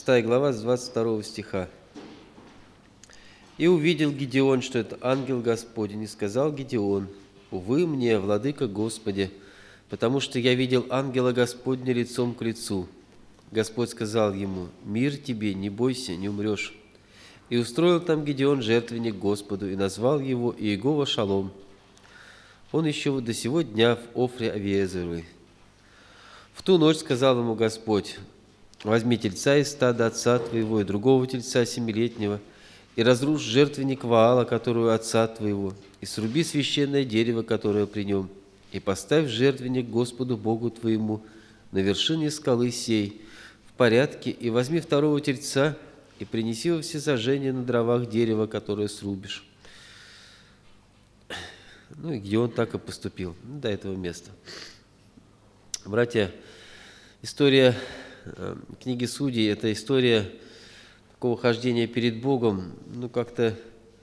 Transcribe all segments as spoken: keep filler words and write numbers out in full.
шестая глава, с двадцать второго стиха. «И увидел Гидеон, что это ангел Господень, и сказал Гидеон: увы мне, владыка Господи, потому что я видел ангела Господня лицом к лицу. Господь сказал ему: мир тебе, не бойся, не умрешь. И устроил там Гидеон жертвенник Господу, и назвал его Иегова Шалом. Он еще до сего дня в Офре Авиезеровой. В ту ночь сказал ему Господь: возьми тельца из стада отца твоего и другого тельца семилетнего, и разрушь жертвенник Ваала, который у отца твоего, и сруби священное дерево, которое при нем, и поставь жертвенник Господу Богу твоему на вершине скалы сей, в порядке, и возьми второго тельца, и принеси во всесожжение на дровах дерева, которое срубишь». Ну и Гидеон так и поступил до этого места. Братья, история книги Судей – это история такого хождения перед Богом, ну как-то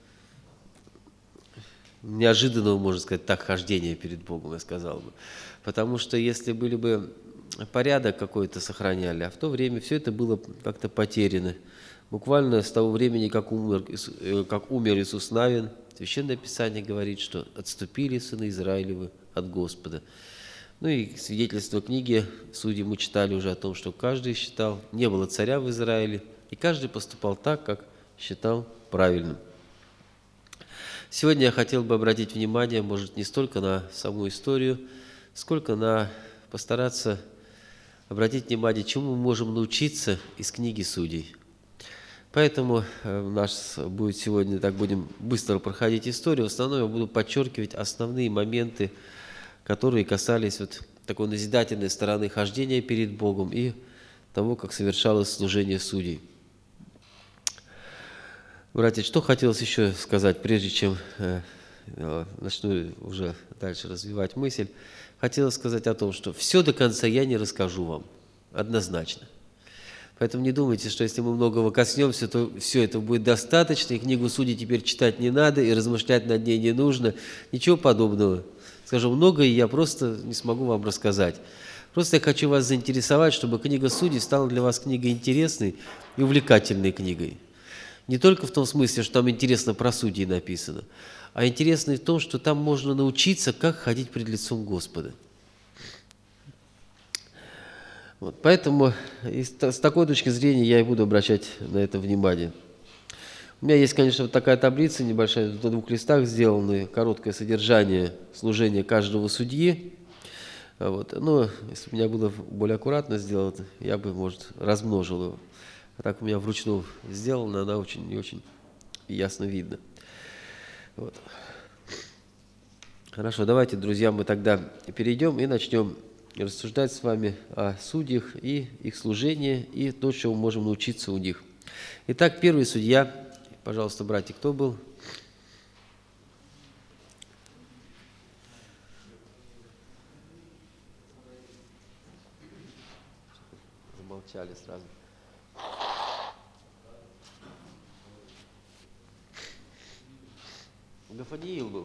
неожиданного, можно сказать, так, хождения перед Богом, я сказал бы. Потому что если были бы порядок какой-то сохраняли, а в то время все это было как-то потеряно. Буквально с того времени, как умер, как умер Иисус Навин, Священное Писание говорит, что отступили сыны Израилевы от Господа. Ну и свидетельство книги Судей мы читали уже о том, что каждый считал, не было царя в Израиле, и каждый поступал так, как считал правильным. Сегодня я хотел бы обратить внимание, может, не столько на саму историю, сколько на постараться обратить внимание, чему мы можем научиться из книги Судей. Поэтому у нас будет сегодня, так будем быстро проходить историю. В основном я буду подчеркивать основные моменты, которые касались вот такой назидательной стороны хождения перед Богом и того, как совершалось служение судей. Братья, что хотелось еще сказать, прежде чем э, начну уже дальше развивать мысль. Хотелось сказать о том, что все до конца я не расскажу вам, однозначно. Поэтому не думайте, что если мы многого коснемся, то все это будет достаточно, и книгу Судей теперь читать не надо, и размышлять над ней не нужно. Ничего подобного. Скажу, многое я просто не смогу вам рассказать. Просто я хочу вас заинтересовать, чтобы книга Судей стала для вас книгой интересной и увлекательной книгой. Не только в том смысле, что там интересно про судей написано, а интересно и в том, что там можно научиться, как ходить пред лицом Господа. Вот, поэтому с такой точки зрения я и буду обращать на это внимание. У меня есть, конечно, вот такая таблица небольшая, на двух листах сделанная, короткое содержание служения каждого судьи. Вот. Но если бы у меня было более аккуратно сделано, я бы, может, размножил его. А так у меня вручную сделано, она очень не очень ясно видно. Вот. Хорошо, давайте, друзья, мы тогда перейдем и начнем рассуждать с вами о судьях и их служении, и то, чего мы можем научиться у них. Итак, первый судья. Пожалуйста, братья, кто был? Замолчали сразу. Гафаниил был.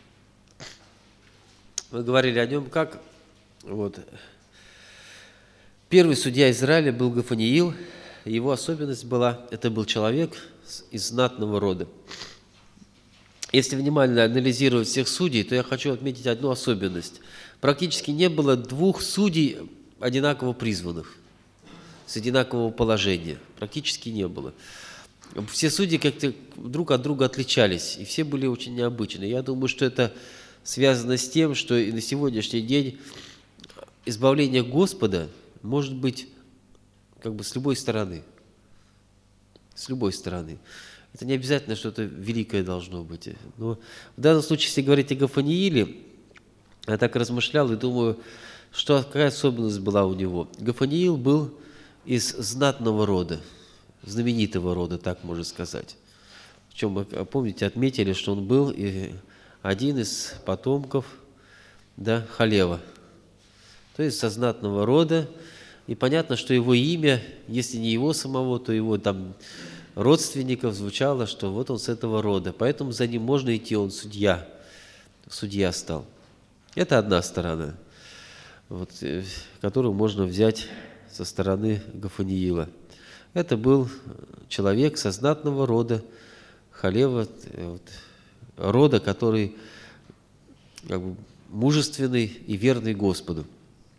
Мы говорили о нем как... Вот. Первый судья Израиля был Гафаниил. Его особенность была, это был человек из знатного рода. Если внимательно анализировать всех судей, то я хочу отметить одну особенность. Практически не было двух судей одинаково призванных, с одинакового положения. Практически не было. Все судьи как-то друг от друга отличались, и все были очень необычны. Я думаю, что это связано с тем, что и на сегодняшний день избавление Господа может быть как бы с любой стороны. С любой стороны. Это не обязательно что-то великое должно быть. Но в данном случае, если говорить о Гафанииле, я так размышлял и думаю, что какая особенность была у него. Гафаниил был из знатного рода, знаменитого рода, так можно сказать. Причем мы, помните, отметили, что он был и один из потомков, да, Халева. То есть со знатного рода. И понятно, что его имя, если не его самого, то его там родственников звучало, что вот он с этого рода. Поэтому за ним можно идти, он судья. Судья стал. Это одна сторона, вот, которую можно взять со стороны Гафаниила. Это был человек со знатного рода, халева, вот, рода, который как бы, мужественный и верный Господу.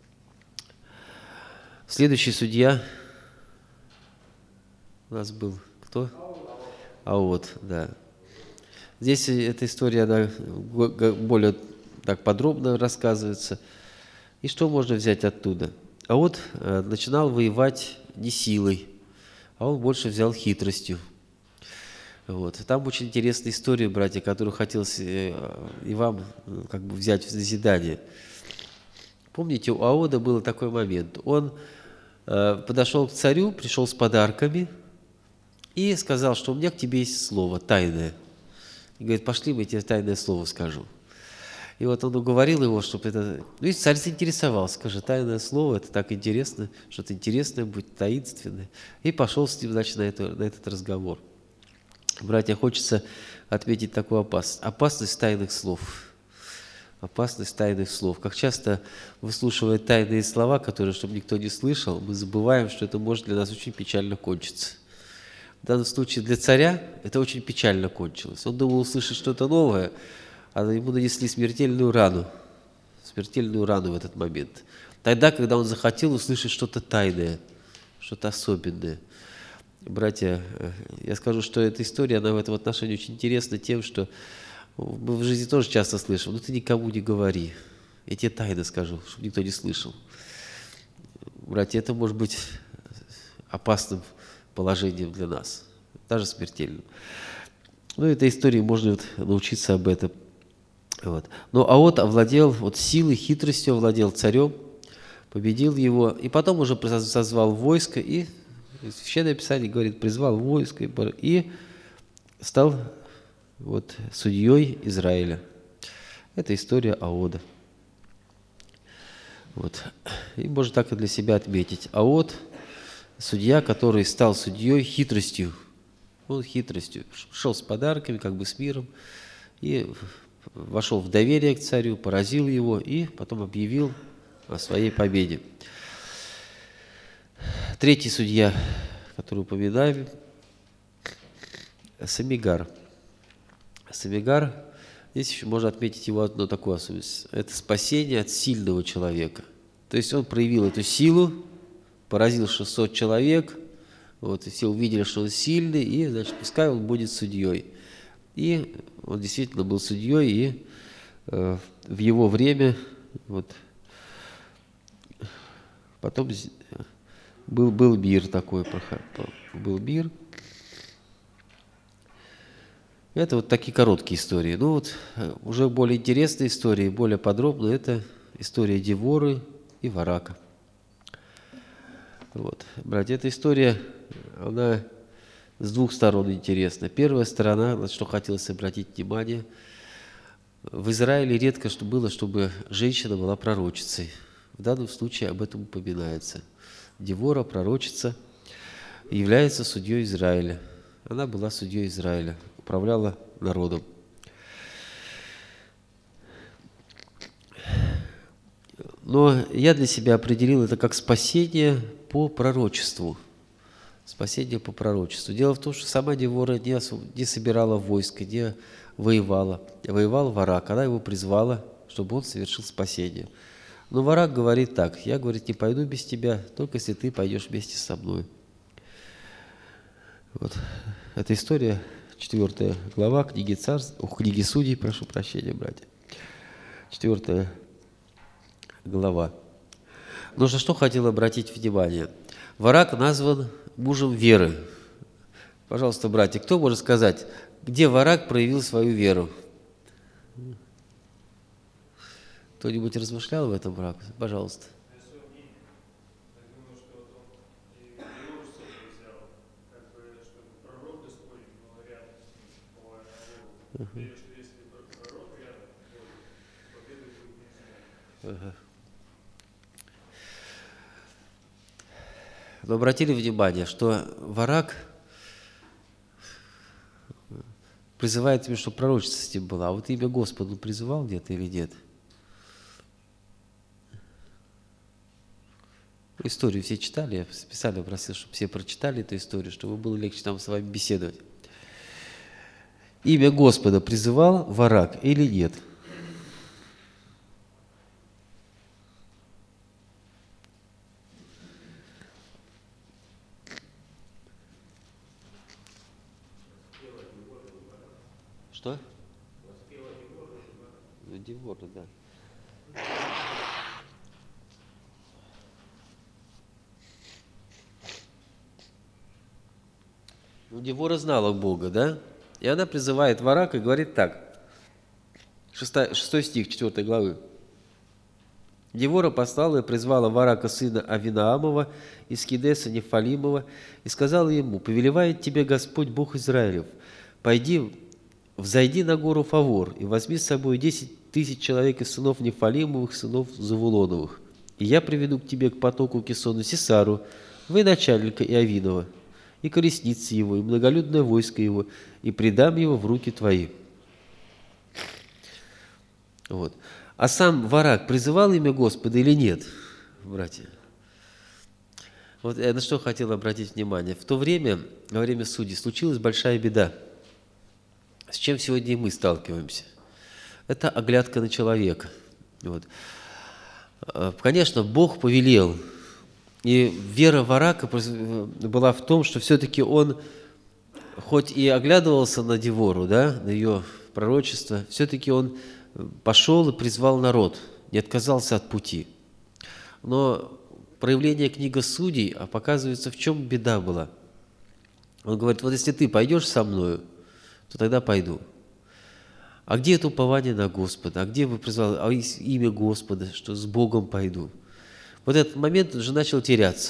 Следующий судья у нас был кто? Аот, да. Здесь эта история, она более так подробно рассказывается. И что можно взять оттуда? Аот начинал воевать не силой, а он больше взял хитростью. Вот. Там очень интересная история, братья, которую хотелось и вам как бы взять в назидание. Помните, у Аода был такой момент. Он подошел к царю, пришел с подарками и сказал, что у меня к тебе есть слово тайное. И говорит, пошли, мы тебе тайное слово скажу. И вот он уговорил его, чтобы это... Ну и царь заинтересовался, скажи, тайное слово, это так интересно, что-то интересное будет, таинственное. И пошел с ним, значит, на, это, на этот разговор. Братья, хочется отметить такую опасность. Опасность тайных слов. Опасность тайных слов. Как часто, выслушивая тайные слова, которые, чтобы никто не слышал, мы забываем, что это может для нас очень печально кончиться. В данном случае для царя это очень печально кончилось. Он думал услышать что-то новое, а ему нанесли смертельную рану. Смертельную рану в этот момент. Тогда, когда он захотел услышать что-то тайное, что-то особенное. Братья, я скажу, что эта история, она в этом отношении очень интересна тем, что мы в жизни тоже часто слышим, ну ты никому не говори, я тебе тайно скажу, чтобы никто не слышал. Братья, это может быть опасным положением для нас, даже смертельным. Ну, этой истории можно вот научиться об этом. Вот. Но Аот овладел вот силой, хитростью, овладел царем, победил его, и потом уже созвал войско, и Священное Писание говорит, призвал войско и стал вот судьей Израиля. Это история Аода. Вот. И можно так и для себя отметить. Аот, судья, который стал судьей хитростью. Он хитростью шел с подарками, как бы с миром, и вошел в доверие к царю, поразил его, и потом объявил о своей победе. Третий судья, который упоминаем, Самигар. Самигар, здесь еще можно отметить его одну такую особенность. Это спасение от сильного человека. То есть он проявил эту силу, поразил шестьсот человек, вот, и все увидели, что он сильный, и, значит, пускай он будет судьей. И он действительно был судьей, и э, в его время, вот, потом был, был мир такой, был мир. Это вот такие короткие истории. Ну вот уже более интересные истории, более подробные, это история Деворы и Варака. Вот. Братья, эта история, она с двух сторон интересна. Первая сторона, на что хотелось обратить внимание, в Израиле редко что было, чтобы женщина была пророчицей. В данном случае об этом упоминается. Девора, пророчица, является судьей Израиля. Она была судьей Израиля, управляла народом. Но я для себя определил это как спасение по пророчеству. Спасение по пророчеству. Дело в том, что сама Девора не, не собирала войско, не воевала. Воевал Варак. Она его призвала, чтобы он совершил спасение. Но Варак говорит так: я, говорит, не пойду без тебя, только если ты пойдешь вместе со мной. Вот. Эта история, четвертая глава книги Царств, о, книги Судей, прошу прощения, братья. Четвертая глава. Но на что хотел обратить внимание? Варак назван мужем веры. Пожалуйста, братья, кто может сказать, где Варак проявил свою веру? Кто-нибудь размышлял в этом, Варак? Пожалуйста. Uh-huh. Uh-huh. Вы обратили внимание, что Варак призывает имя, чтобы пророчица с ним была, а вот имя Господа он призывал где-то или нет? Историю все читали, я специально просил, чтобы все прочитали эту историю, чтобы было легче там с вами беседовать. Имя Господа призывал Варак или нет? Что? Ну, Девора, да. Ну, Девора знала Бога, да? И она призывает Варака и говорит так. Шестой, шестой стих четвёртой главы. Девора послала и призвала Варака, сына Авинаамова, из Кедеса Нефалимова, и сказала ему: «Повелевает тебе Господь, Бог Израилев, пойди, взойди на гору Фавор, и возьми с собой десять тысяч человек из сынов Нефалимовых, сынов Завулоновых, и я приведу к тебе к потоку Кисону Сисару, военачальника Иовинова, и колесницы его, и многолюдное войско его, и предам его в руки твои». Вот. А сам Варак призывал имя Господа или нет, братья? Вот я на что хотел обратить внимание. В то время, во время судей, случилась большая беда, с чем сегодня и мы сталкиваемся. Это оглядка на человека. Вот. Конечно, Бог повелел, и вера Варака была в том, что все-таки он, хоть и оглядывался на Девору, да, на ее пророчество, все-таки он пошел и призвал народ, не отказался от пути. Но проявление книги Судей показывается, в чем беда была. Он говорит: вот если ты пойдешь со мною, то тогда пойду. А где это упование на Господа? А где вы призвали? А имя Господа, что с Богом пойду? Вот этот момент уже начал теряться.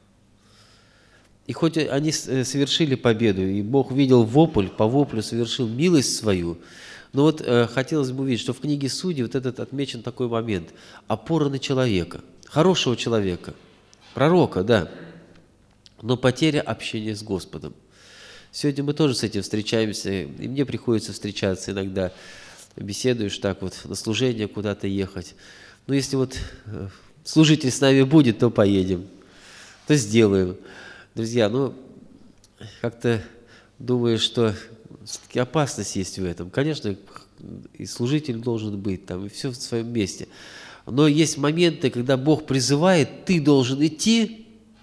И хоть они совершили победу, и Бог видел вопль, по воплю совершил милость свою, но вот э, хотелось бы увидеть, что в книге Судей вот этот отмечен такой момент. Опора на человека, хорошего человека, пророка, да, но потеря общения с Господом. Сегодня мы тоже с этим встречаемся, и мне приходится встречаться иногда, беседуешь так вот, на служение куда-то ехать. Но если вот служитель с нами будет, то поедем, то сделаем. Друзья, ну, как-то думаю, что все-таки опасность есть в этом. Конечно, и служитель должен быть там, и все в своем месте. Но есть моменты, когда Бог призывает, ты должен идти,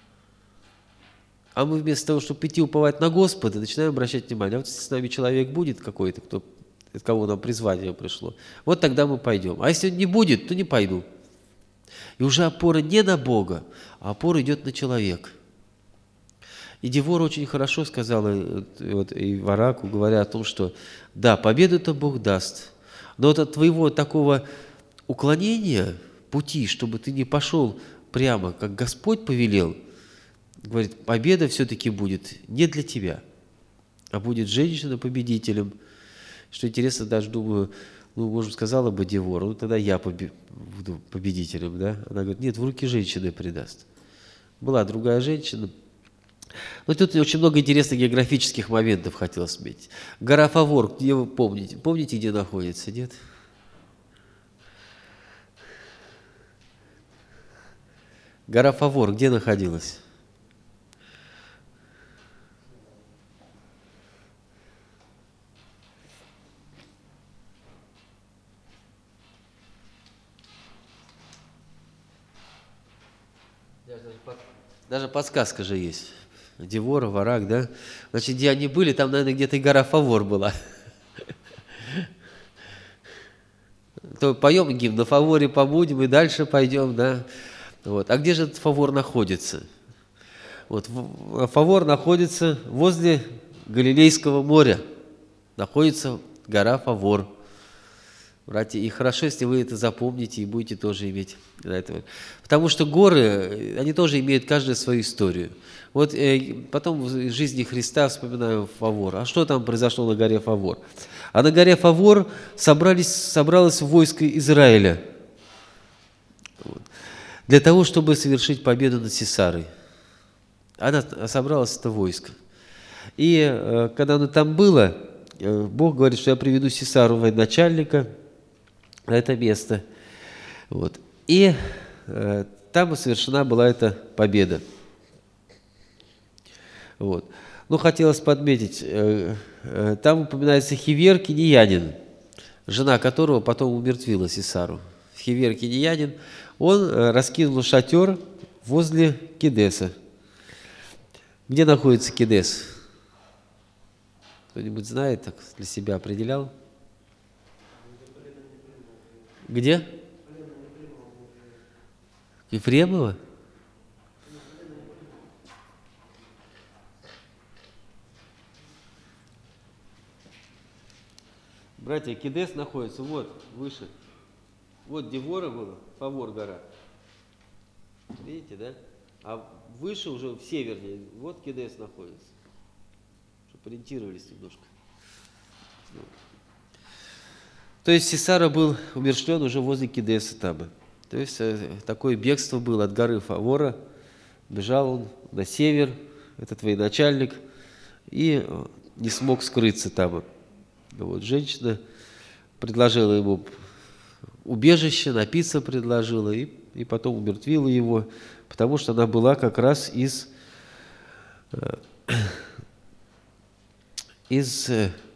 а мы вместо того, чтобы идти уповать на Господа, начинаем обращать внимание. А вот если с нами человек будет какой-то, кто, от кого нам призвание пришло, вот тогда мы пойдем. А если он не будет, то не пойду. И уже опора не на Бога, а опора идет на человека. И Девора очень хорошо сказала вот, и Вараку, говоря о том, что да, победу-то Бог даст, но вот от твоего такого уклонения пути, чтобы ты не пошел прямо, как Господь повелел, говорит, победа все-таки будет не для тебя, а будет женщина победителем. Что интересно, даже думаю, ну, может, сказала бы Девора, ну, тогда я побе- буду победителем, да? Она говорит, нет, в руки женщины предаст. Была другая женщина. Но тут очень много интересных географических моментов хотелось отметить. Гора Фавор, где вы помните? Помните, где находится, нет? Гора Фавор где находилась? Даже подсказка же есть. Девора, Варак, да? Значит, где они были, там, наверное, где-то и гора Фавор была. То поем гимн, на Фаворе побудем и дальше пойдем, да? Вот. А где же этот Фавор находится? Вот. Фавор находится возле Галилейского моря. Находится гора Фавор. Братья, и хорошо, если вы это запомните и будете тоже иметь на это. Потому что горы, они тоже имеют каждая свою историю. Вот э, потом в жизни Христа вспоминаю Фавор. А что там произошло на горе Фавор? А на горе Фавор собрались, собралось войско Израиля вот, для того, чтобы совершить победу над Сисарой. Она собралась, это войско. И э, когда оно там было, э, Бог говорит, что я приведу Сисару, военачальника, на это место. Вот. И э, там совершена была эта победа. Вот. Ну, хотелось подметить, там упоминается Хивер кинеянин, жена которого потом умертвила Сисару. Хивер кинеянин, он раскинул шатер возле Кедеса. Где находится Кедес? Кто-нибудь знает, так для себя определял? Где? Ефремово? Братья, Кедес находится вот, выше. Вот Девора была, Фавор гора. Видите, да? А выше уже, в севернее, вот Кедес находится. Чтобы ориентировались немножко. То есть Сисара был умерщвлен уже возле Кедеса там. То есть такое бегство было от горы Фавора. Бежал он на север, этот военачальник, и не смог скрыться там. Вот, женщина предложила ему убежище, напиться предложила, и, и потом умертвила его, потому что она была как раз из, из,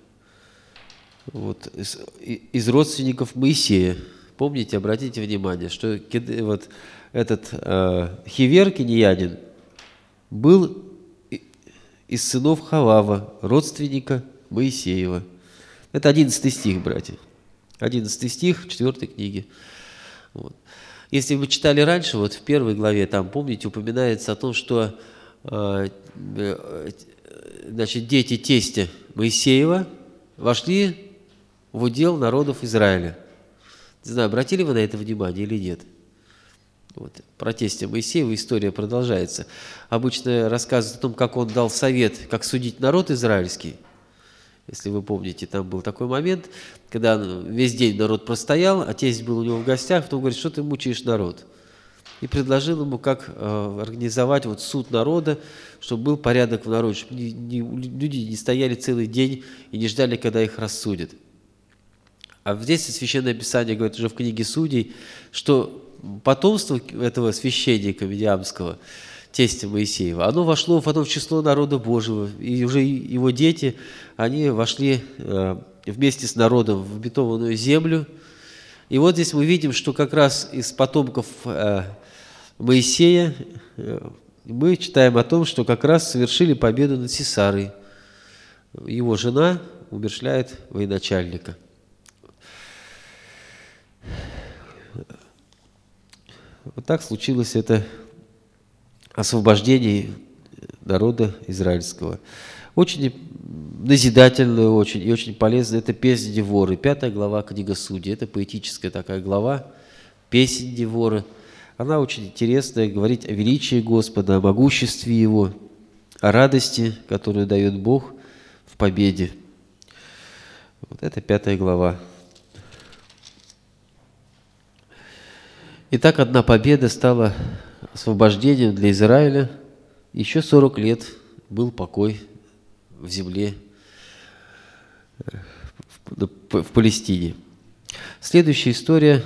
вот, из, из родственников Моисея. Помните, обратите внимание, что вот этот э, Хивер кинеянин был из сынов Халава, родственника Моисеева. Это одиннадцатый стих, братья. одиннадцатый стих четвёртой книги. Вот. Если вы читали раньше, вот в первой главе, там, помните, упоминается о том, что э, э, значит, дети тестя Моисеева вошли в удел народов Израиля. Не знаю, обратили вы на это внимание или нет? Вот. Про тестя Моисеева история продолжается. Обычно рассказывают о том, как он дал совет, как судить народ израильский. Если вы помните, там был такой момент, когда весь день народ простоял, а тесть был у него в гостях, потом говорит, что ты мучаешь народ. И предложил ему, как э, организовать вот суд народа, чтобы был порядок в народе, чтобы не, не, люди не стояли целый день и не ждали, когда их рассудят. А здесь Священное Писание говорит уже в книге Судей, что потомство этого священника Мидиамского, тестя Моисеева, оно вошло потом в число народа Божьего, и уже его дети, они вошли вместе с народом в обетованную землю. И вот здесь мы видим, что как раз из потомков Моисея мы читаем о том, что как раз совершили победу над Сисарой. Его жена умерщвляет военачальника. Вот так случилось это освобождение народа израильского. Очень назидательная, очень и очень полезная. Это «Песнь Деворы», пятая глава книга Судей. Это поэтическая такая глава, «Песнь Деворы». Она очень интересная, говорит о величии Господа, о могуществе Его, о радости, которую дает Бог в победе. Вот это пятая глава. Итак, одна победа стала освобождением для Израиля. Еще сорок лет был покой в земле, в Палестине. Следующая история.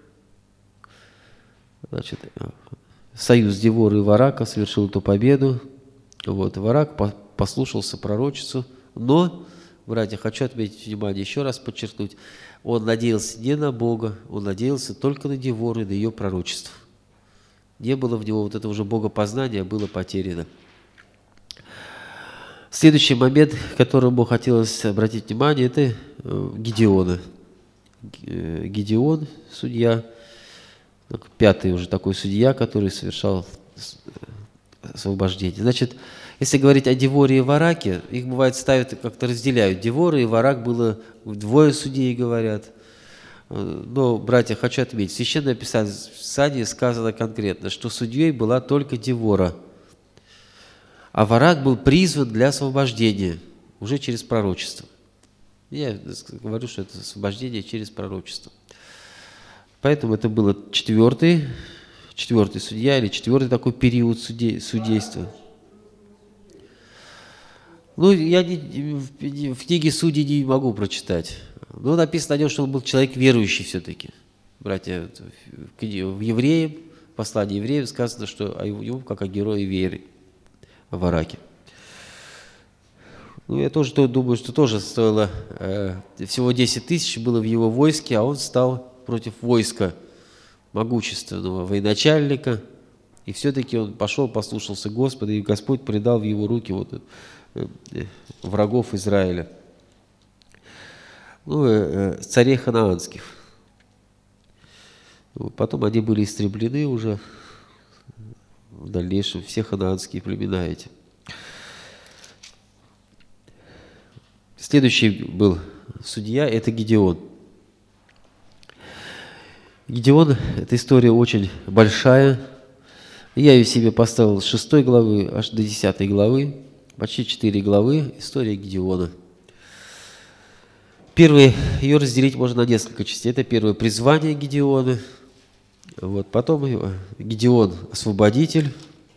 Значит, союз Девора и Варака совершил эту победу. Вот, Варак послушался пророчицу, но, братья, хочу отметить внимание, еще раз подчеркнуть, он надеялся не на Бога, он надеялся только на Девору и на ее пророчество. Не было в него вот этого уже богопознания, было потеряно. Следующий момент, к которому хотелось обратить внимание, это Гидеона. Гидеон, судья, пятый уже такой судья, который совершал освобождение. Значит, если говорить о Деворе и Вараке, их бывает ставят, как-то разделяют. Девора и Варак было двое судей, говорят. Но, братья, хочу отметить, в Священном Писании сказано конкретно, что судьей была только Девора, а Варак был призван для освобождения уже через пророчество. Я говорю, что это освобождение через пророчество. Поэтому это было четвертый, четвертый судья или четвертый такой период судей, судейства. Ну, я не, в, в книге Судей не могу прочитать. Но написано о нем, что он был человек верующий все-таки. Братья, в Евреям в послании евреев сказано, что о нем как о герое веры в Вараке. Ну, я тоже думаю, что тоже стоило э, всего десять тысяч было в его войске, а он стал против войска могущественного военачальника, и все-таки он пошел, послушался Господа, и Господь предал в его руки вот, э, э, врагов Израиля, ну, э, э, царей ханаанских. Потом они были истреблены уже в дальнейшем, все ханаанские племена эти. Следующий был судья, это Гидеон. Гидеон, эта история очень большая. Я ее себе поставил с шестой главы аж до десятой главы, почти четыре главы, история Гидеона. Первый, ее разделить можно на несколько частей. Это первое призвание Гидеона. Вот, потом Гидеон освободитель.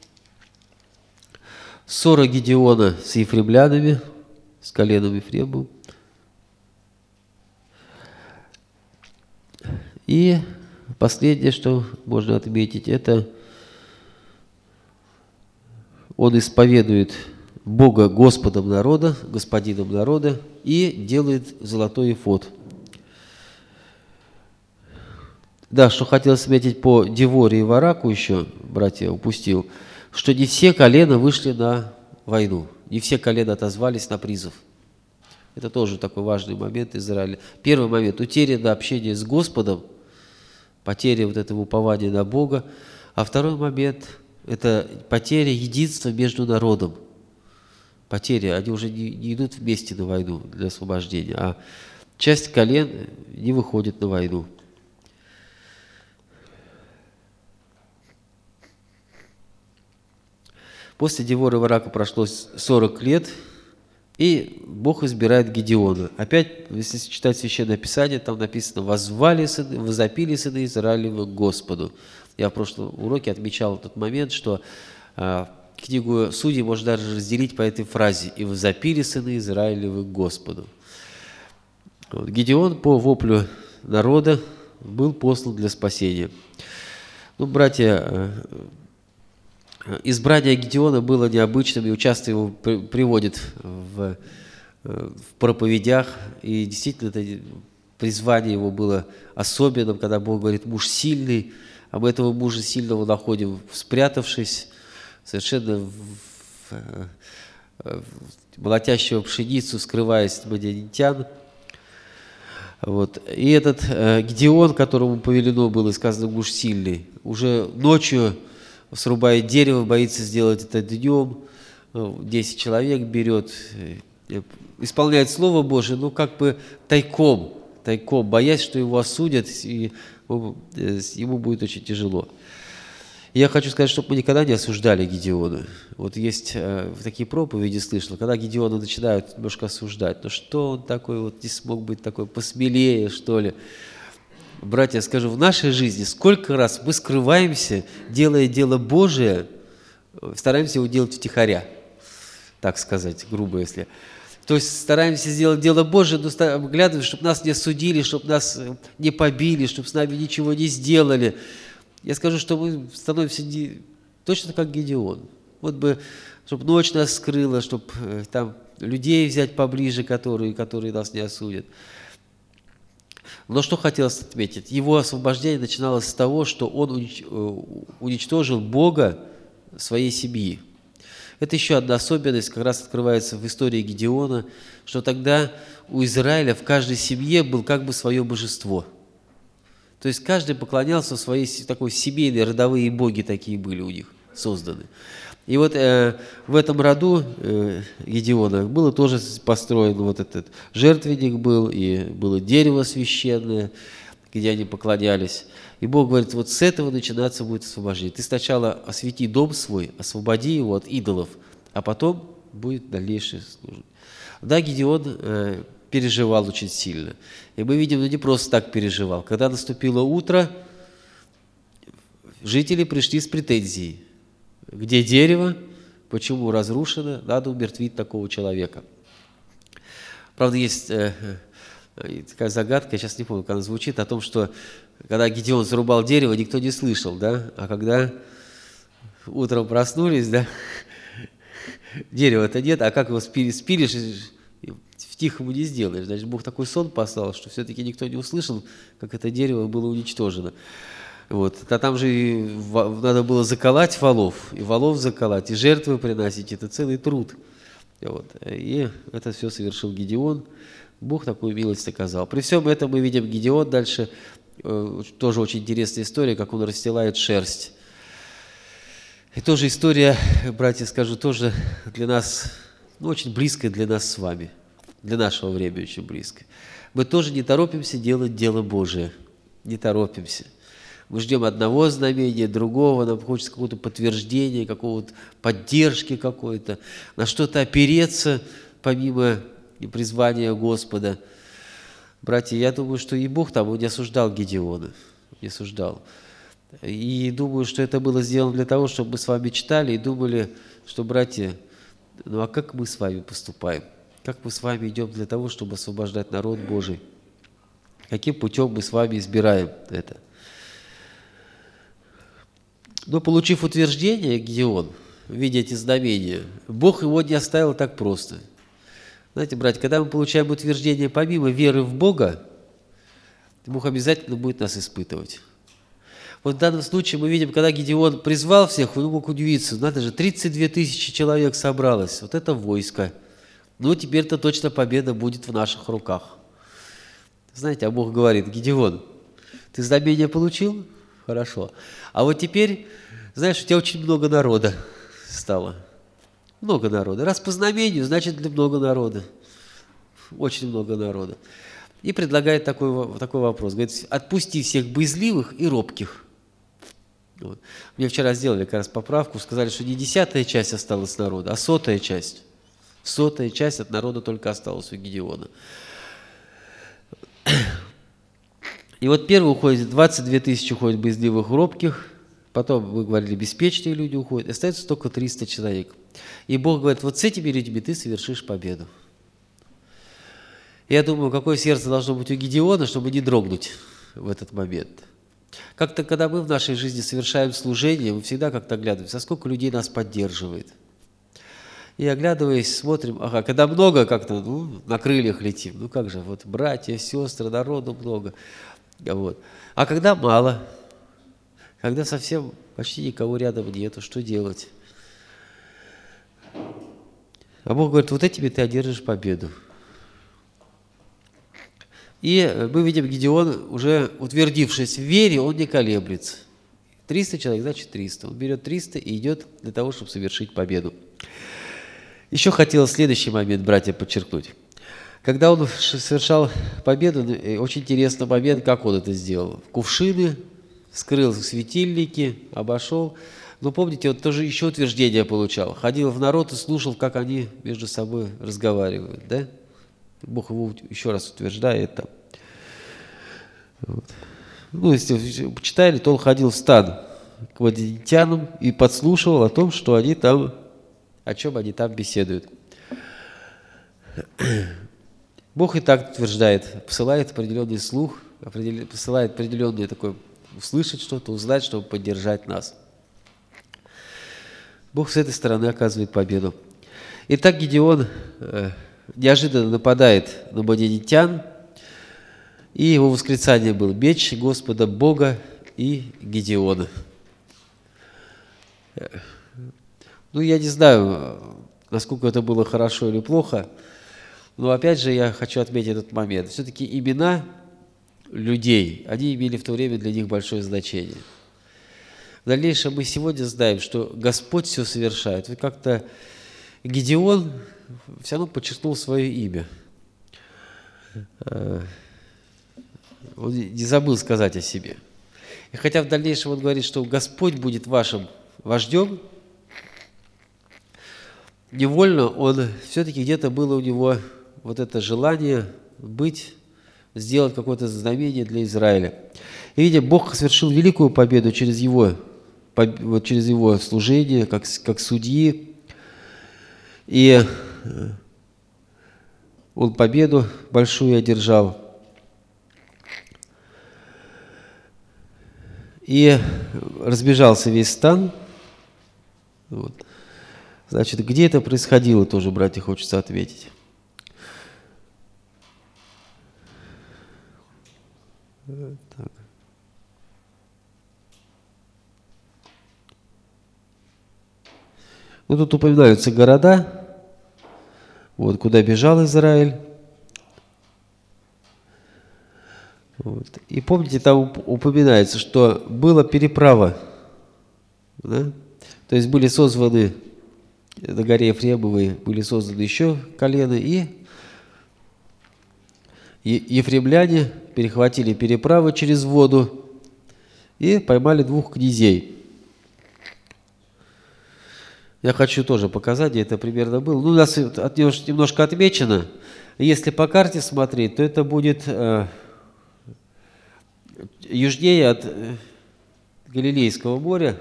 Ссора Гидеона с ефремлянами, с коленом Ефремовым. И последнее, что можно отметить, это он исповедует Бога Господом народа, Господином народа и делает золотой эфод. Да, что хотел отметить по Деворе и Вараку еще, братья, упустил, что не все колена вышли на войну, не все колена отозвались на призыв. Это тоже такой важный момент Израиля. Первый момент – утеряно общение с Господом, потеря вот этого упования на Бога. А второй момент – это потеря единства между народом. Потеря, они уже не, не идут вместе на войну для освобождения, а часть колен не выходит на войну. После Девора и Варака прошло сорок лет, и Бог избирает Гидеона. Опять, если читать Священное Писание, там написано «воззвали сыны, возопили сыны Израилевы к Господу». Я в прошлом уроке отмечал тот момент, что э, книгу Судей можно даже разделить по этой фразе «и возопили сыны Израилевы к Господу». Вот. Гидеон по воплю народа был послан для спасения. Ну, братья, э, избрание Гидеона было необычным, и участие его приводит в, в проповедях, и действительно это призвание его было особенным, когда Бог говорит «муж сильный», а мы этого мужа сильного находим, спрятавшись, совершенно в, в, в молотящего пшеницу, скрываясь от мадианитян. Вот. И этот э, Гидеон, которому повелено было, сказано «муж сильный», уже ночью срубает дерево, боится сделать это днем, десять человек берет, исполняет Слово Божие, но как бы тайком, тайком, боясь, что его осудят, и ему будет очень тяжело. Я хочу сказать, чтобы мы никогда не осуждали Гидеона. Вот есть в такие проповеди слышал, когда Гидеона начинают немножко осуждать, ну что он такой, вот не смог быть такой посмелее, что ли. Братья, скажу, в нашей жизни сколько раз мы скрываемся, делая дело Божие, стараемся его делать втихаря, так сказать, грубо если. То есть стараемся сделать дело Божие, но оглядываем, чтобы нас не осудили, чтобы нас не побили, чтобы с нами ничего не сделали. Я скажу, что мы становимся не... точно как Гидеон. Вот бы, чтобы ночь нас скрыла, чтобы там людей взять поближе, которые, которые нас не осудят. Но что хотелось отметить? Его освобождение начиналось с того, что он уничтожил Бога своей семьи. Это еще одна особенность, как раз открывается в истории Гидеона, что тогда у Израиля в каждой семье был как бы свое божество. То есть каждый поклонялся своей такой семейной, родовые боги такие были у них созданы. И вот э, в этом роду э, Гидеона было тоже построен вот этот жертвенник был, и было дерево священное, где они поклонялись. И Бог говорит, вот с этого начинаться будет освобождение. Ты сначала освети дом свой, освободи его от идолов, а потом будет дальнейшее служение. Да, Гидеон э, переживал очень сильно. И мы видим, ну не просто так переживал. Когда наступило утро, жители пришли с претензией. Где дерево? Почему разрушено? Надо умертвить такого человека. Правда, есть э, И такая загадка, я сейчас не помню, как она звучит, о том, что когда Гедеон зарубал дерево, никто не слышал, да, а когда утром проснулись, да, дерева-то нет, а как его спили, спилишь, в-тихому не сделаешь. Значит, Бог такой сон послал, что все-таки никто не услышал, как это дерево было уничтожено. Вот. А там же и надо было заколоть валов, и валов заколоть, и жертвы приносить. Это целый труд. Вот. И это все совершил Гедеон. Бог такую милость оказал. При всем этом мы видим Гедеон дальше, э, тоже очень интересная история, как он расстилает шерсть. И тоже история, братья, скажу, тоже для нас, ну, очень близкая для нас с вами, для нашего времени очень близкая. Мы тоже не торопимся делать дело Божие, не торопимся. Мы ждем одного знамения, другого, нам хочется какого-то подтверждения, какого-то поддержки какой-то, на что-то опереться, помимо призвания Господа. Братья, я думаю, что и Бог там, он не осуждал Гедеона, не осуждал. И думаю, что это было сделано для того, чтобы мы с вами читали и думали, что, братья, ну а как мы с вами поступаем? Как мы с вами идем для того, чтобы освобождать народ Божий? Каким путем мы с вами избираем это? Но, получив утверждение, Гедеон, видя эти знамения, Бог его не оставил так просто. Знаете, братья, когда мы получаем утверждение помимо веры в Бога, Бог обязательно будет нас испытывать. Вот в данном случае мы видим, когда Гедеон призвал всех, он мог удивиться. Надо же, тридцать две тысячи человек собралось. Вот это войско. Ну, теперь-то точно победа будет в наших руках. Знаете, а Бог говорит: Гедеон, ты знамение получил? Хорошо. А вот теперь, знаешь, у тебя очень много народа стало. Много народа. Раз по знамению, значит, для много народа. Очень много народа. И предлагает такой, такой вопрос. Говорит: отпусти всех боязливых и робких. Вот. Мне вчера сделали как раз поправку, сказали, что не десятая часть осталась народа, а сотая часть. Сотая часть от народа только осталась у Гедеона. И вот первый уходит, двадцать две тысячи уходит боязливых, робких, потом, вы говорили, беспечные люди уходят, остается только триста человек. И Бог говорит: вот с этими людьми ты совершишь победу. Я думаю, какое сердце должно быть у Гедеона, чтобы не дрогнуть в этот момент. Как-то, когда мы в нашей жизни совершаем служение, мы всегда как-то оглядываемся, а сколько людей нас поддерживает. И оглядываясь, смотрим, ага, когда много, как-то ну, на крыльях летим. Ну как же, вот братья, сестры, народу много. Вот. А когда мало, когда совсем почти никого рядом нету, что делать? А Бог говорит: вот этими ты одержишь победу. И мы видим, Гедеон, уже утвердившись в вере, он не колеблется. триста человек, значит триста. Он берет триста и идет для того, чтобы совершить победу. Еще хотел следующий момент, братья, подчеркнуть. Когда он совершал победу, очень интересный момент, как он это сделал. Кувшины, скрыл светильники, обошел. Но помните, он тоже еще утверждение получал. Ходил в народ и слушал, как они между собой разговаривают. Да? Бог его еще раз утверждает там. Вот. Ну, если почитали, то он ходил в стан к мадианитянам и подслушивал о том, что они там, о чем они там беседуют. Бог и так утверждает, посылает определенный слух, определен, посылает определенное такое, услышать что-то, узнать, чтобы поддержать нас. Бог с этой стороны оказывает победу. Итак, Гедеон э, неожиданно нападает на мадианитян, и его восклицание было: «Меч Господа Бога и Гедеона». Ну, я не знаю, насколько это было хорошо или плохо, но опять же я хочу отметить этот момент. Все-таки имена людей, они имели в то время для них большое значение. В дальнейшем мы сегодня знаем, что Господь все совершает. Вот как-то Гедеон все равно подчеркнул свое имя. Он не забыл сказать о себе. И хотя в дальнейшем он говорит, что Господь будет вашим вождем, невольно он все-таки где-то было у него вот это желание быть, сделать какое-то знамение для Израиля. И видим, Бог совершил великую победу через его, вот через его служение, как, как судьи. И он победу большую одержал. И разбежался весь стан. Вот. Значит, где это происходило, тоже, братья, хочется ответить. Так. Ну, тут упоминаются города, вот, куда бежал Израиль. Вот. И помните, там упоминается, что была переправа, да? То есть были созваны на горе Ефремовой, были созданы еще колена, и ефремляне перехватили переправу через воду и поймали двух князей. Я хочу тоже показать, где это примерно было. Ну, у нас немножко отмечено. Если по карте смотреть, то это будет э, южнее от э, Галилейского моря.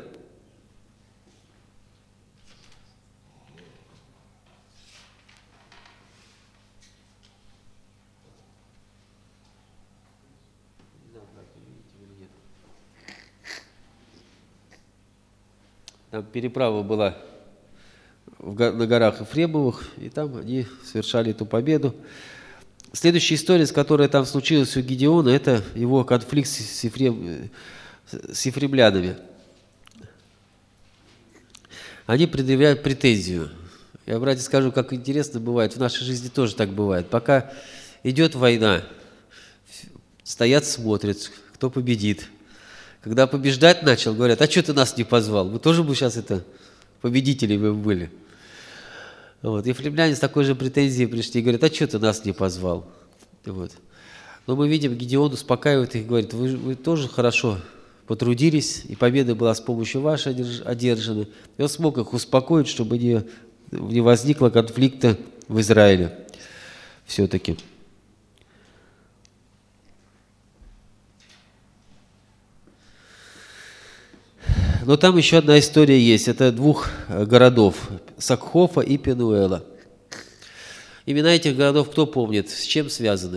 Там переправа была на горах Ефремовых, и там они совершали эту победу. Следующая история, с которой там случилась у Гедеона, это его конфликт с, Ефрем, с ефремлянами. Они предъявляют претензию. Я, братья, скажу, как интересно бывает, в нашей жизни тоже так бывает. Пока идет война, стоят, смотрят, кто победит. Когда побеждать начал, говорят, а что ты нас не позвал? Мы тоже бы сейчас это победителями были. Вот. Ефремляне с такой же претензией пришли и говорят, а что ты нас не позвал? Вот. Но мы видим, Гедеон успокаивает их, говорит, вы, вы тоже хорошо потрудились, и победа была с помощью вашей одержана. И он смог их успокоить, чтобы не, не возникло конфликта в Израиле все-таки. Но там еще одна история есть. Это двух городов, Сакхофа и Пенуэла. Имена этих городов кто помнит? С чем связаны?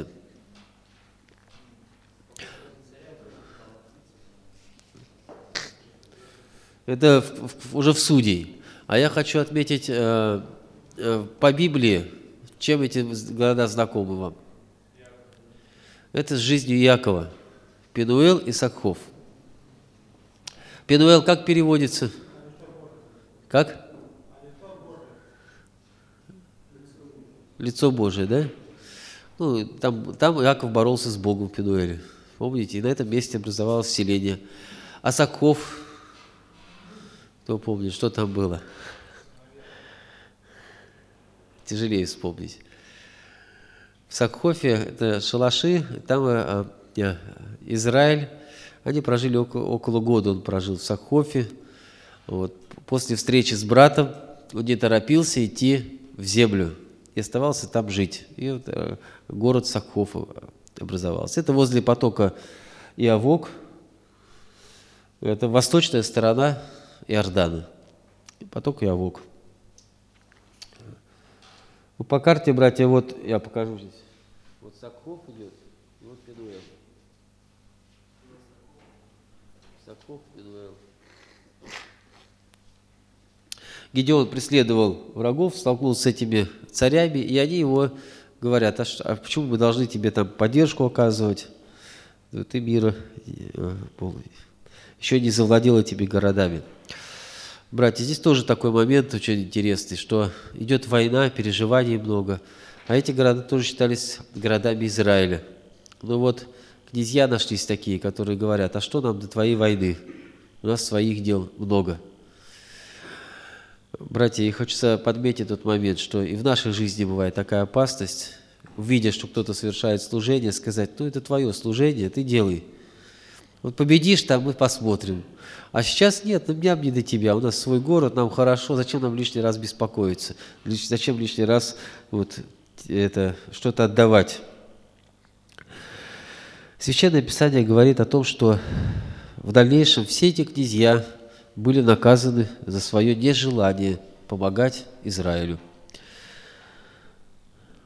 Это в, в, уже в Судей. А я хочу отметить э, э, по Библии, чем эти города знакомы вам. Это с жизнью Иакова. Пенуэл и Сакхоф. Пенуэл как переводится? Как? Лицо Божие, да? Ну, там, там Иаков боролся с Богом в Пенуэле. Помните? И на этом месте образовалось селение. А Сакхоф, кто помнит, что там было? Тяжелее вспомнить. В Сакхофе это шалаши, там а, а, Израиль. Они прожили около, около года, он прожил в Сакхофе. Вот. После встречи с братом он не торопился идти в землю и оставался там жить. И вот, э, город Сакхоф образовался. Это возле потока Иавок. Это восточная сторона Иордана. Поток Иавок. Ну, по карте, братья, вот я покажу здесь. Вот Сакхоф идет, и вот Пенуэл. Сакхоф, Пенуэл. Гедеон преследовал врагов, столкнулся с этими царями, и они его говорят, а, что, а почему мы должны тебе там поддержку оказывать? Ты мира еще не завладел этими городами. Братья, здесь тоже такой момент очень интересный, что идет война, переживаний много, а эти города тоже считались городами Израиля. Ну вот, князья нашлись такие, которые говорят, а что нам до твоей войны? У нас своих дел много. Братья, и хочется подметить тот момент, что и в нашей жизни бывает такая опасность, увидя, что кто-то совершает служение, сказать, ну это твое служение, ты делай. Вот победишь там, мы посмотрим. А сейчас нет, нам не до тебя, у нас свой город, нам хорошо, зачем нам лишний раз беспокоиться? Зачем лишний раз вот это, что-то отдавать? Священное Писание говорит о том, что в дальнейшем все эти князья были наказаны за свое нежелание помогать Израилю.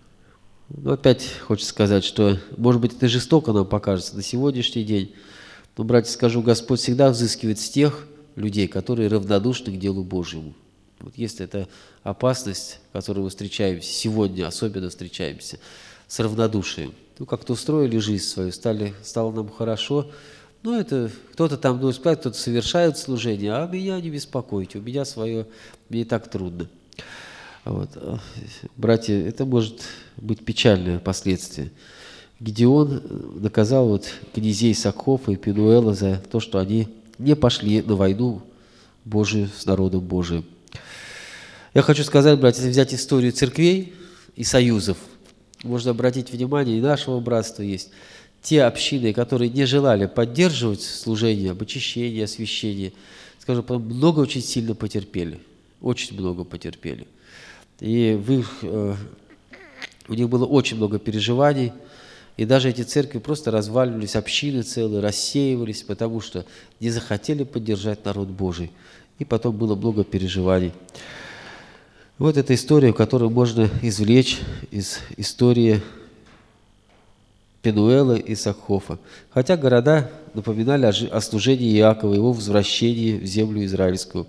Но опять хочется сказать, что, может быть, это жестоко нам покажется на сегодняшний день, Но, братья, скажу, Господь всегда взыскивает с тех людей, которые равнодушны к делу Божьему. Вот если это опасность, с которой мы встречаемся, сегодня особенно встречаемся, с равнодушием. Ну, как-то устроили жизнь свою, стали, стало нам хорошо. Ну, это кто-то там, ну, кто-то совершает служение, а меня не беспокойте, у меня свое, мне и так трудно. Вот. Братья, это может быть печальное последствие. Гедеон наказал вот князей Сакхофа и Пенуэла за то, что они не пошли на войну Божию с народом Божиим. Я хочу сказать, братья, если взять историю церквей и союзов, можно обратить внимание, и нашего братства есть те общины, которые не желали поддерживать служение, об очищении, освящении, скажем, много очень сильно потерпели, очень много потерпели. И в их, э, у них было очень много переживаний, и даже эти церкви просто разваливались, общины целые, рассеивались, потому что не захотели поддержать народ Божий. И потом было много переживаний. Вот эта история, которую можно извлечь из истории Пенуэла и Сакхофа. Хотя города напоминали о, о служении Иакова, его возвращении в землю израильскую.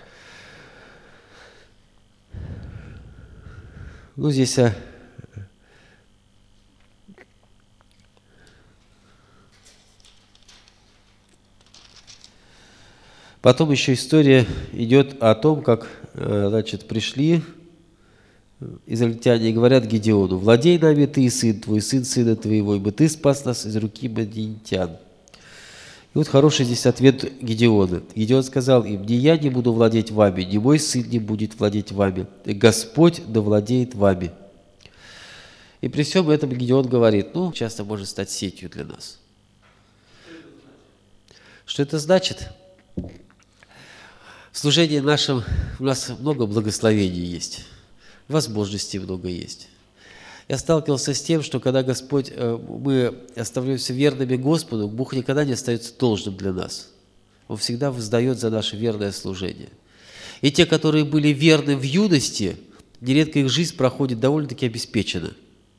Ну, здесь а, потом еще история идет о том, как, значит, пришли израильтяне и говорят Гедеону: «Владей нами ты и сын твой, сын сына твоего, ибо ты спас нас из руки мадиянтян». И вот хороший здесь ответ Гедеона. Гедеон сказал им: «Ни я не буду владеть вами, ни мой сын не будет владеть вами, и Господь да владеет вами». И при всем этом Гедеон говорит: ну, часто может стать сетью для нас. Что это значит? В служении нашем у нас много благословений есть, возможностей много есть. Я сталкивался с тем, что когда Господь, мы оставляемся верными Господу, Бог никогда не остается должным для нас. Он всегда воздает за наше верное служение. И те, которые были верны в юности, нередко их жизнь проходит довольно-таки обеспеченно.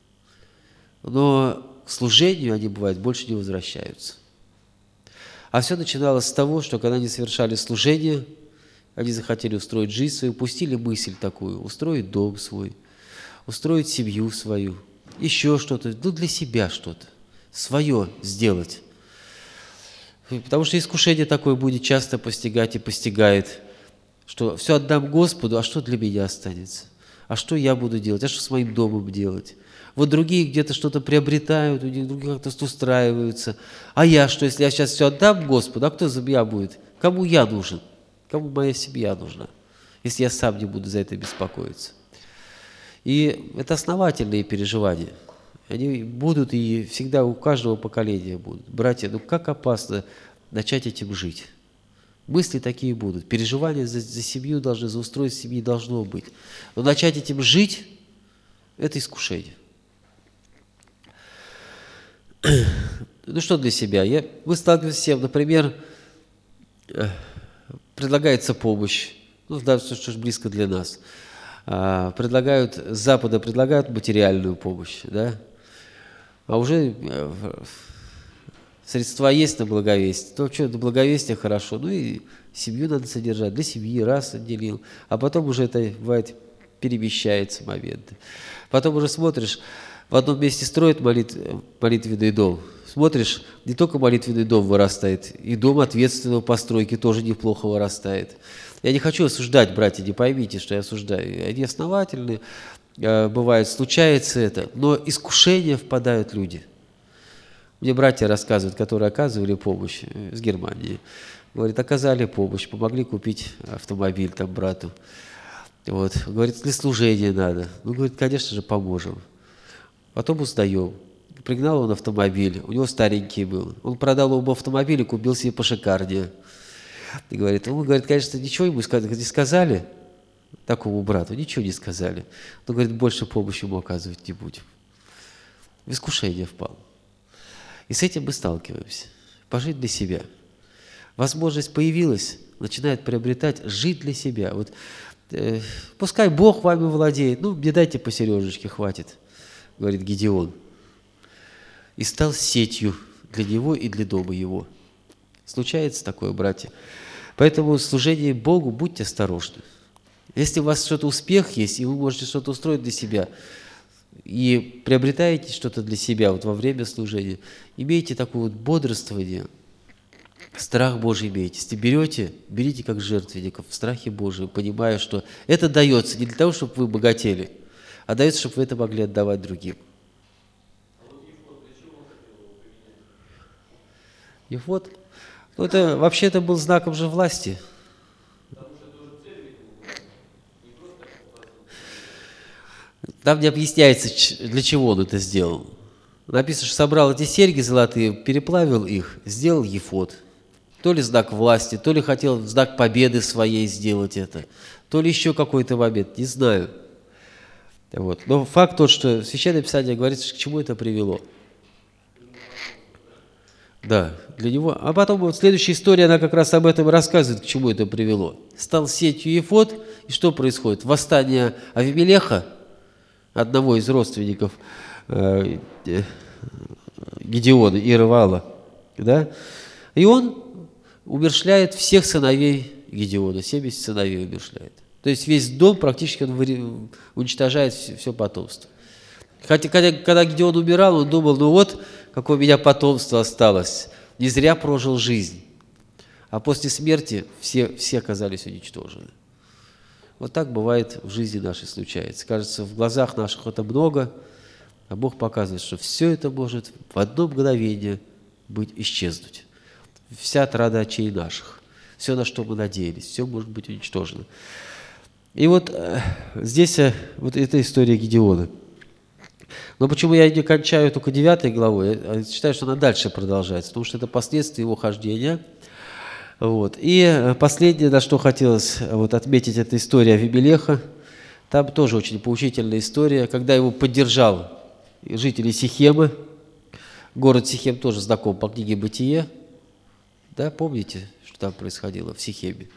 Но к служению они, бывает, больше не возвращаются. А все начиналось с того, что когда они совершали служение, они захотели устроить жизнь свою, пустили мысль такую, устроить дом свой, устроить семью свою, еще что-то, ну для себя что-то, свое сделать. Потому что искушение такое будет часто постигать и постигает, что все отдам Господу, а что для меня останется? А что я буду делать? А что с моим домом делать? Вот другие где-то что-то приобретают, у них другие как-то устраиваются. А я что, если я сейчас все отдам Господу, а кто за меня будет? Кому я нужен? Кому моя семья нужна, если я сам не буду за это беспокоиться? И это основательные переживания. Они будут и всегда у каждого поколения будут. Братья, ну как опасно начать этим жить. Мысли такие будут. Переживания за, за семью должны, за устройство семьи должно быть. Но начать этим жить – это искушение. Ну что для себя? Я, мы сталкиваемся с тем, например, предлагается помощь, ну, да, что, что ж близко для нас. А, предлагают с Запада, предлагают материальную помощь, да? А уже средства есть на благовестие, то что, на благовестие хорошо, ну и семью надо содержать, для семьи раз отделил, а потом уже это, бывает, перемещается моменты. Потом уже смотришь, в одном месте строят молит, молитвенный дом, смотришь, не только молитвенный дом вырастает, и дом ответственного постройки тоже неплохо вырастает. Я не хочу осуждать, братья, не поймите, что я осуждаю. Они основательны, бывает, случается это, но искушения впадают люди. Мне братья рассказывают, которые оказывали помощь с Германии. Говорят, оказали помощь, помогли купить автомобиль там брату. Вот. Говорит, для служения надо. Ну, говорит, конечно же, поможем. Потом узнаем. Пригнал он автомобиль, у него старенький был. Он продал оба автомобиля, купил себе пошикарнее. И говорит, ну, говорит, конечно, ничего ему не сказали, такому брату, ничего не сказали. Но, говорит, больше помощи ему оказывать не будем. В искушение впал. И с этим мы сталкиваемся. Пожить для себя. Возможность появилась, начинает приобретать, жить для себя. Вот, э, пускай Бог вами владеет, ну, мне дайте по сережечке, хватит, говорит Гедеон. И стал сетью для него и для дома его. Случается такое, братья. Поэтому в служении Богу будьте осторожны. Если у вас что-то успех есть, и вы можете что-то устроить для себя, и приобретаете что-то для себя вот во время служения, имейте такое вот бодрствование, страх Божий имейте. Если берете, берите как жертвенников в страхе Божьем, понимая, что это дается не для того, чтобы вы богатели, а дается, чтобы вы это могли отдавать другим. Ефод? Ну, это вообще это был знаком же власти. Там не объясняется, для чего он это сделал. Написано, что собрал эти серьги золотые, переплавил их, сделал ефод. То ли знак власти, то ли хотел знак победы своей сделать это, то ли еще какой-то момент, не знаю. Вот. Но факт тот, что Священное Писание говорит, к чему это привело. Да, для него. А потом вот следующая история, она как раз об этом рассказывает, к чему это привело. Стал сетью ефод, и что происходит? Восстание Авимелеха, одного из родственников э, э, Гедеона, Иервала, да? И он умерщвляет всех сыновей Гедеона, семьдесят сыновей умерщвляет. То есть весь дом практически он уничтожает все, все потомство. Хотя, когда, когда Гедеон умирал, он думал, ну вот, какое у меня потомство осталось, не зря прожил жизнь. А после смерти все, все оказались уничтожены. Вот так бывает в жизни нашей случается. Кажется, в глазах наших это много, а Бог показывает, что все это может в одно мгновение быть исчезнуть. Вся отрада очей наших, все, на что мы надеялись, все может быть уничтожено. И вот э, здесь э, вот эта история Гедеона. Но почему я не кончаю только девятой главой? Я считаю, что она дальше продолжается, потому что это последствия его хождения. Вот. И последнее, на что хотелось вот отметить, это история Авимелеха. Там тоже очень поучительная история, когда его поддержал жители Сихемы. Город Сихем тоже знаком по книге «Бытие». Да, помните, что там происходило в Сихеме?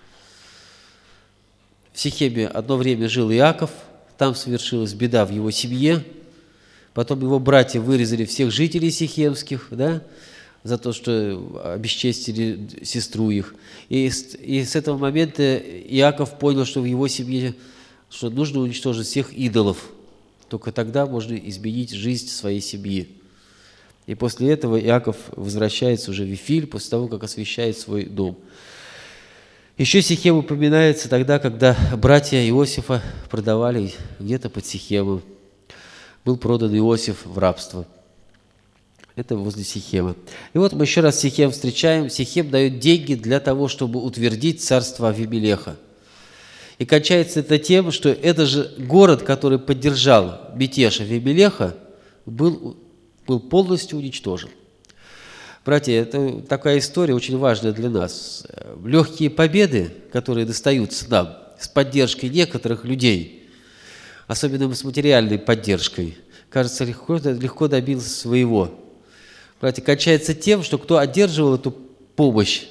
В Сихеме одно время жил Иаков, там совершилась беда в его семье. Потом его братья вырезали всех жителей сихемских, да, за то, что обесчестили сестру их. И, и с этого момента Иаков понял, что в его семье что нужно уничтожить всех идолов. Только тогда можно изменить жизнь своей семьи. И после этого Иаков возвращается уже в Вифиль, после того, как освящает свой дом. Еще Сихем упоминается тогда, когда братья Иосифа продавали где-то под Сихемом. Был продан Иосиф в рабство. Это возле Сихема. И вот мы еще раз Сихем встречаем. Сихем дает деньги для того, чтобы утвердить царство Авимелеха. И кончается это тем, что это же город, который поддержал мятеж Авимелеха, был, был полностью уничтожен. Братья, это такая история очень важная для нас. Легкие победы, которые достаются нам с поддержкой некоторых людей, особенно с материальной поддержкой, кажется, легко, легко добился своего. Братья, кончается тем, что кто одерживал эту помощь,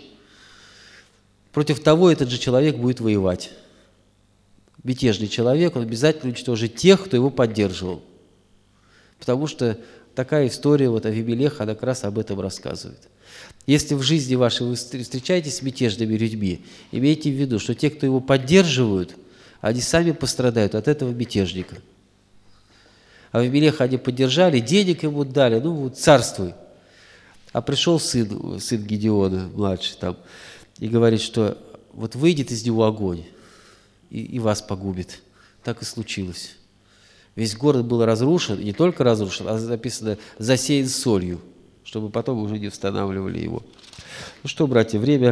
против того этот же человек будет воевать. Мятежный человек, он обязательно уничтожит тех, кто его поддерживал. Потому что такая история вот Авимелеха, она как раз об этом рассказывает. Если в жизни вашей вы встречаетесь с мятежными людьми, имейте в виду, что те, кто его поддерживают, они сами пострадают от этого мятежника. Авимелеха они поддержали, денег ему дали, ну вот царствуй. А пришел сын, сын Гедеона, младший там, и говорит, что вот выйдет из него огонь и, и вас погубит. Так и случилось. Весь город был разрушен, и не только разрушен, а написано засеян солью, чтобы потом уже не восстанавливали его. Ну что, братья, время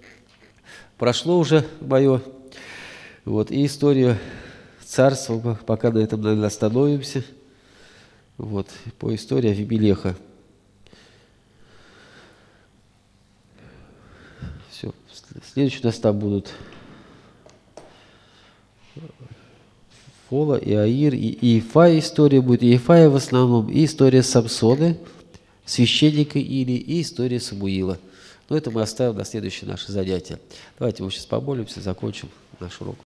прошло уже мое. Вот, и историю царства, пока на этом, наверное, остановимся. Вот, по истории Авимелеха. Все. Следующие у нас там будут Фола, и Аир, и Иефая история будет. Иефая в основном, и история Самсона, священника Или, и история Самуила. Но это мы оставим на следующее наше занятие. Давайте мы сейчас помолимся, закончим наш урок.